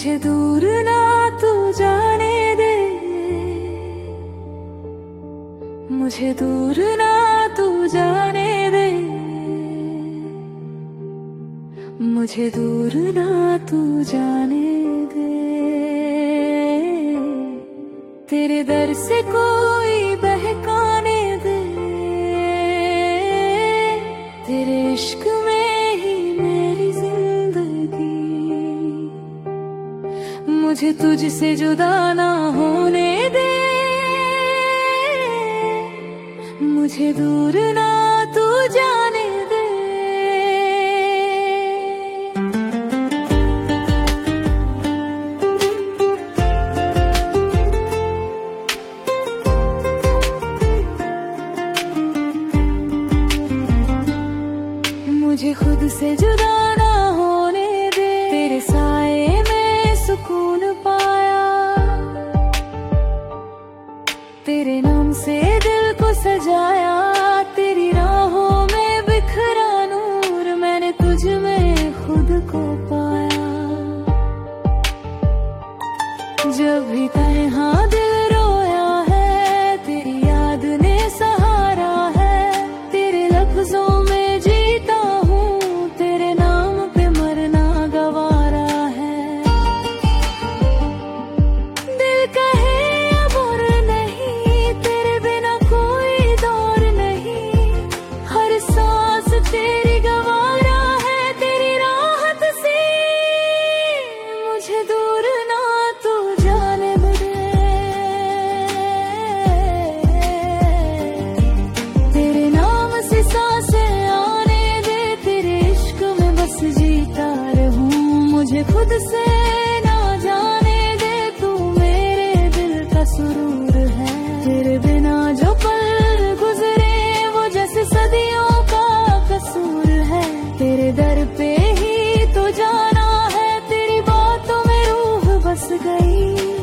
मुझे दूर ना तू जाने दे, मुझे दूर ना तू जाने दे, मुझे दूर ना तू जाने दे। तेरे दर से कोई बहकाने दे, तेरे इश्क में ही मेरी जिंदगी। मुझे तुझसे जुदा ना होने दे, मुझे दूर ना तू जाने दे। मुझे खुद से जुदा ना होने दे, तेरे साए में सुकून पाया, तेरे नाम से दिल को सजाया, तेरी राहों में बिखरा नूर, मैंने तुझ में खुद को पाया। जब भी तन्हा दिल रोया है, तेरी याद ने सहारा है, तेरे लफ्जों में जीता हूँ, तेरे नाम पे मरना गवारा है। दिल कहे अब और नहीं, तेरे बिना कोई दौर नहीं, हर सांस तेरी गवारा है, तेरी राहत से मुझे दूर ना तू जाने दे। तेरे नाम से सांसें आने दे, तेरे इश्क में बस जीता रहूं, मुझे खुद से ना जाने दे, तू मेरे दिल का सुरूर है। तेरे बिना जो पल गुजरे वो जैसे सदियों का कसूर है, तेरे दर पे ही तो जाना है, तेरी बातों में रूह बस गई।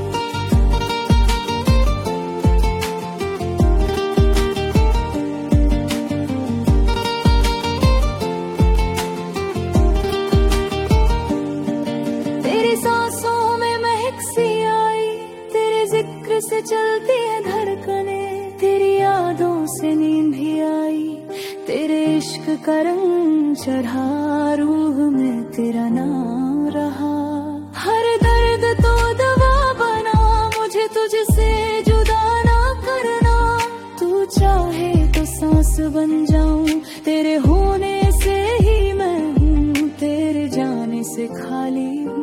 तेरी सांसों में महक सी आई, तेरे जिक्र से चलती है धड़कने, तेरी यादों से नींद भी आई, तेरे इश्क का रंग चढ़ा, रूह में तेरा नाम रहा। हर दर्द तो दवा बना, मुझे तुझसे जुदा ना करना, तू चाहे तो सांस बन जाऊं, तेरे होने से ही मैं हूँ, तेरे जाने से खाली हूँ।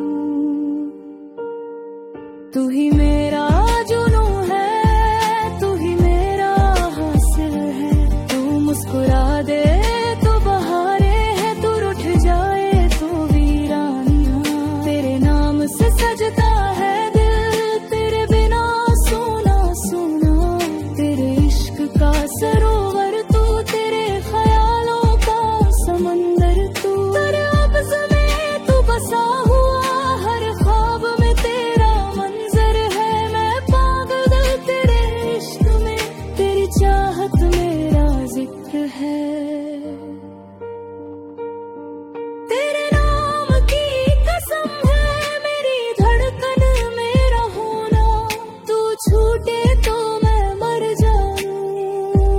तू ही मेरा जुनू है, तू ही मेरा हासिल है, तू मुस्कुरा दे तो बहारे है, तू रुठ जाए तो वीरानियां, तेरे नाम से सजता है दिल, तेरे बिना सोना सोना, तेरे इश्क का सरोवर तू, तेरे ख्यालों का समंदर तू, तेरे लफ्ज़ में तू बसा हुआ, हर ख्वाब में तेरा मंजर है, मैं पागल तेरे इश्क में, तेरी चाहत मेरा जिक्र है। तेरे नाम की कसम है मेरी धड़कन मेरा होना, तू छूटे तो मैं मर जाऊं,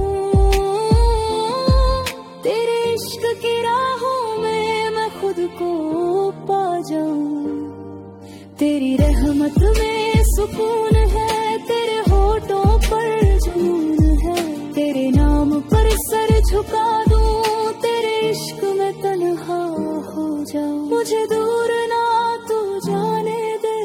तेरे इश्क की राहों में मैं खुद को पा जाऊं। तेरी रहमत में सुकून है, तेरे होठों पर जुनून है, तेरे नाम पर सर झुका दूं, तेरे इश्क में तन्हा हो जाऊं, मुझे दूर ना तू जाने दे,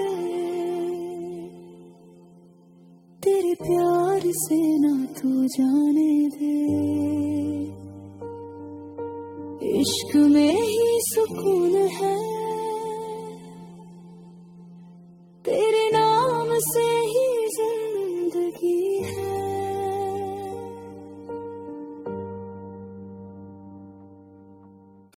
तेरे प्यार से ना तू जाने दे। इश्क में ही सुकून है,